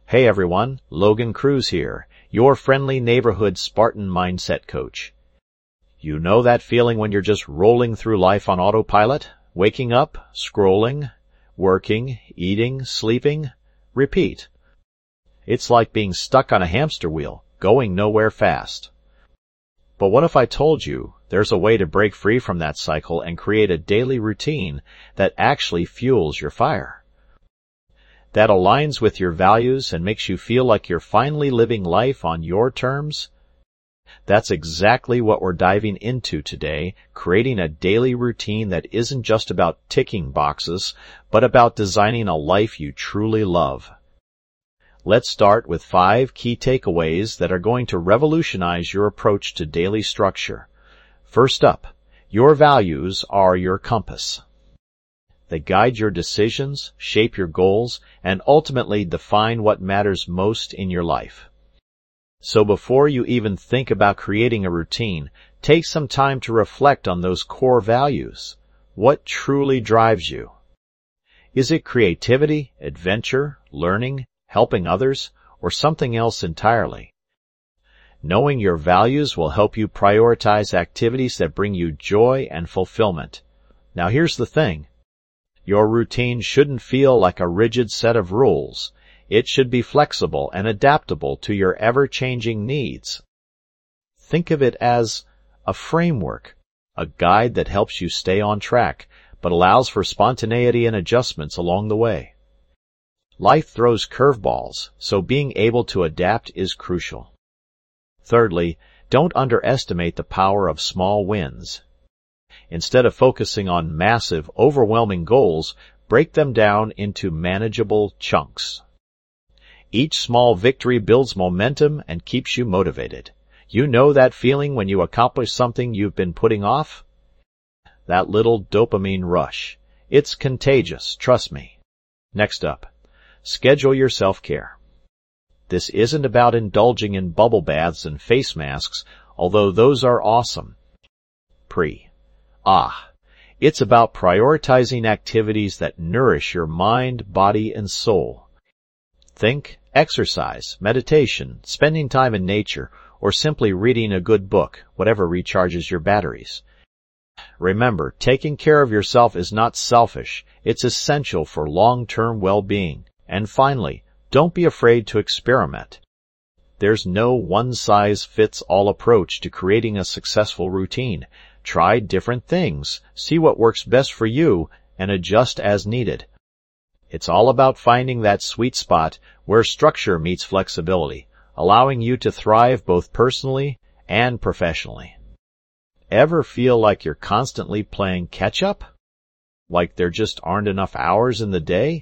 Hey everyone, Logan Cruz here, your friendly neighborhood Spartan mindset coach. You know that feeling when you're just rolling through life on autopilot? Waking up, scrolling, working, eating, sleeping, repeat. It's like being stuck on a hamster wheel, going nowhere fast. But what if I told you there's a way to break free from that cycle and create a daily routine that actually fuels your fire? That aligns with your values and makes you feel like you're finally living life on your terms? That's exactly what we're diving into today, creating a daily routine that isn't just about ticking boxes, but about designing a life you truly love. Let's start with 5 key takeaways that are going to revolutionize your approach to daily structure. First up, your values are your compass. They guide your decisions, shape your goals, and ultimately define what matters most in your life. So before you even think about creating a routine, take some time to reflect on those core values. What truly drives you? Is it creativity, adventure, learning, helping others, or something else entirely? Knowing your values will help you prioritize activities that bring you joy and fulfillment. Now here's the thing. Your routine shouldn't feel like a rigid set of rules. It should be flexible and adaptable to your ever-changing needs. Think of it as a framework, a guide that helps you stay on track, but allows for spontaneity and adjustments along the way. Life throws curveballs, so being able to adapt is crucial. Thirdly, don't underestimate the power of small wins. Instead of focusing on massive, overwhelming goals, break them down into manageable chunks. Each small victory builds momentum and keeps you motivated. You know that feeling when you accomplish something you've been putting off? That little dopamine rush. It's contagious, trust me. Next up, schedule your self-care. This isn't about indulging in bubble baths and face masks, although those are awesome. It's about prioritizing activities that nourish your mind, body, and soul. Think exercise, meditation, spending time in nature, or simply reading a good book, whatever recharges your batteries. Remember, taking care of yourself is not selfish. It's essential for long-term well-being. And finally, don't be afraid to experiment. There's no one-size-fits-all approach to creating a successful routine. Try different things, see what works best for you, and adjust as needed. It's all about finding that sweet spot where structure meets flexibility, allowing you to thrive both personally and professionally. Ever feel like you're constantly playing catch-up? Like there just aren't enough hours in the day?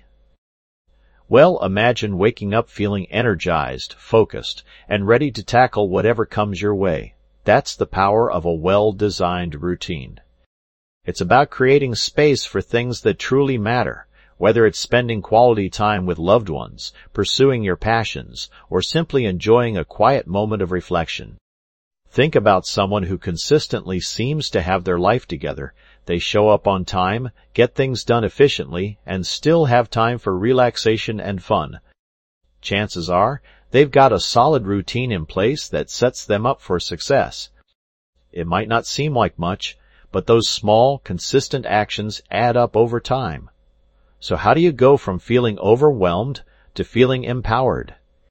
Well, imagine waking up feeling energized, focused, and ready to tackle whatever comes your way. That's the power of a well-designed routine. It's about creating space for things that truly matter, whether it's spending quality time with loved ones, pursuing your passions, or simply enjoying a quiet moment of reflection. Think about someone who consistently seems to have their life together. They show up on time, get things done efficiently, and still have time for relaxation and fun. Chances are, they've got a solid routine in place that sets them up for success. It might not seem like much, but those small, consistent actions add up over time. So how do you go from feeling overwhelmed to feeling empowered?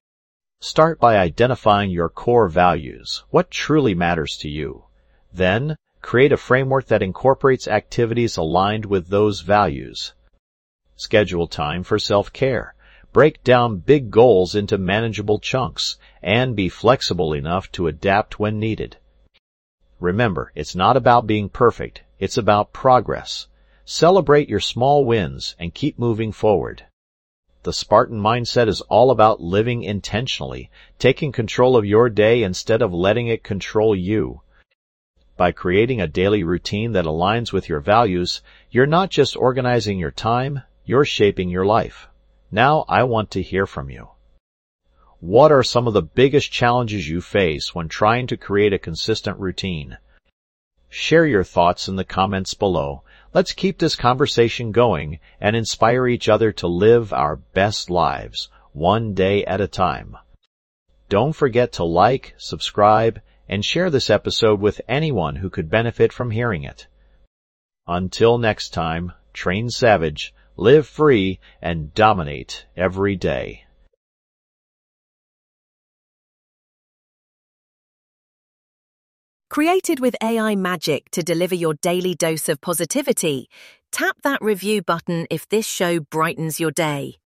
Start by identifying your core values, what truly matters to you. Then, create a framework that incorporates activities aligned with those values. Schedule time for self-care. Break down big goals into manageable chunks, and be flexible enough to adapt when needed. Remember, it's not about being perfect, it's about progress. Celebrate your small wins and keep moving forward. The Spartan mindset is all about living intentionally, taking control of your day instead of letting it control you. By creating a daily routine that aligns with your values, you're not just organizing your time, you're shaping your life. Now I want to hear from you. What are some of the biggest challenges you face when trying to create a consistent routine? Share your thoughts in the comments below. Let's keep this conversation going and inspire each other to live our best lives, one day at a time. Don't forget to like, subscribe, and share this episode with anyone who could benefit from hearing it. Until next time, train savage, live free, and dominate every day. Created with AI magic to deliver your daily dose of positivity, tap that review button if this show brightens your day.